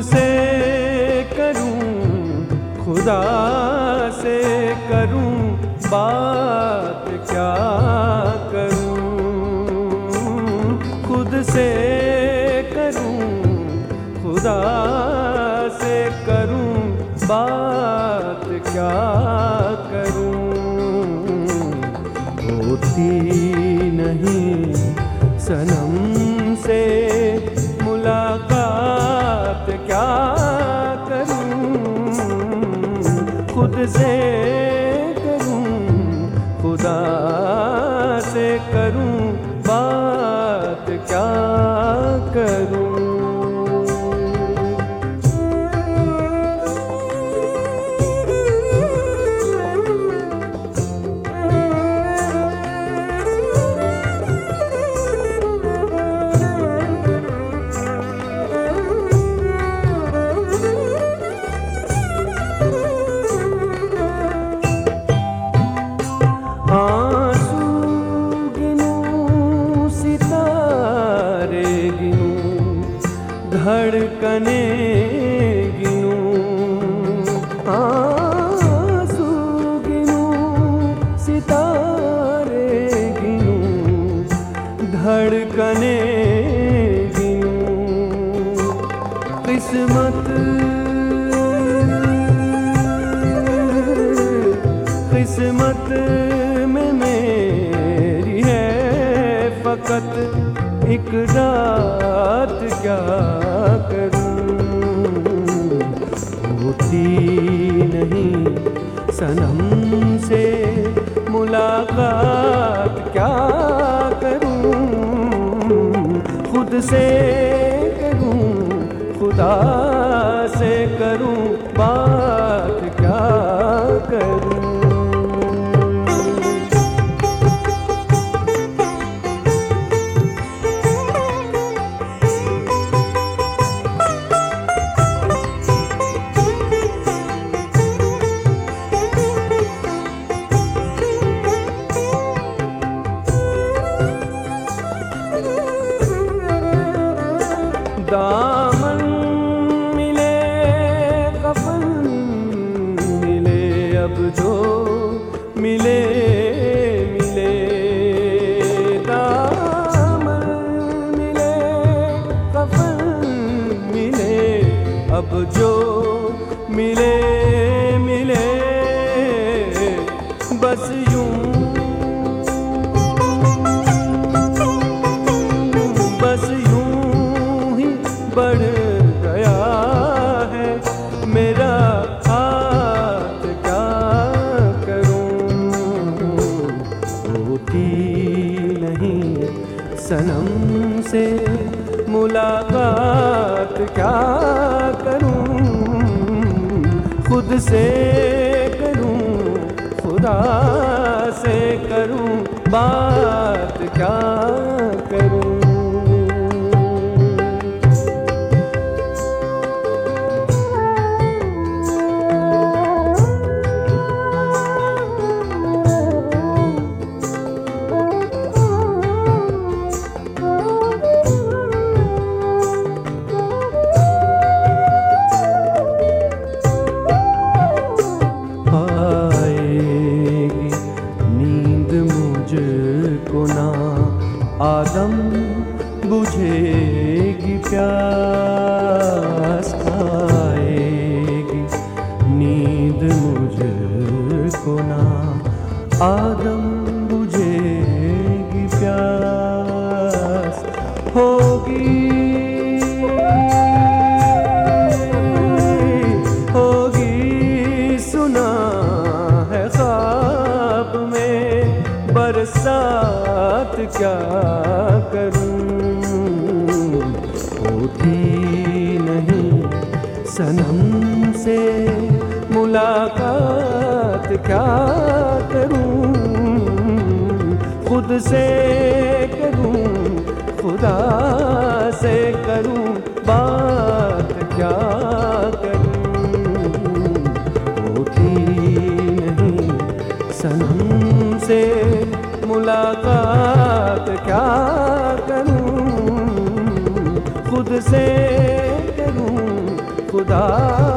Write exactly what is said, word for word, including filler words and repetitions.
से करूं, खुदा से करूं बात क्या करूं। खुद से करूं, खुदा से करूं बात क्या करूं। होती नहीं सनम से मुलाकात क्या करूं। खुद से करूं, खुदा से करूं बात क्या करूं। आंसू गिनूं, सितारे गिनूं, धड़कने गिनूं। आंसू गिनूं, सितारे गिनूं, धड़कने गिनूं। किस्मत किस्मत में मेरी है फकत एक रात क्या करूं। होती नहीं सनम से मुलाकात क्या करूं। खुद से करूं, खुदा से करूं बात क्या करूं। दामन मिले, कफन मिले, अब जो मिले मिले। दामन मिले, कफन मिले, अब जो मिले मिले। बस यूं बस यूं बढ़ गया है मेरा हाथ क्या करूं। होती नहीं सनम से मुलाकात क्या करूं। खुद से करूं, खुदा से करूं बात क्या करूं। आदम बुझेगी प्यास, आएगी नींद मुझको ना। आदम बुझेगी प्यास, होगी होगी सुना है ख्वाब में बरसात क्या करूं। होती नहीं सनम से मुलाकात क्या करूं। खुद से करूं, खुदा से करूं बात क्या करूं। होती नहीं सनम से मुलाकात क्या करूं। खुद से करूं, खुदा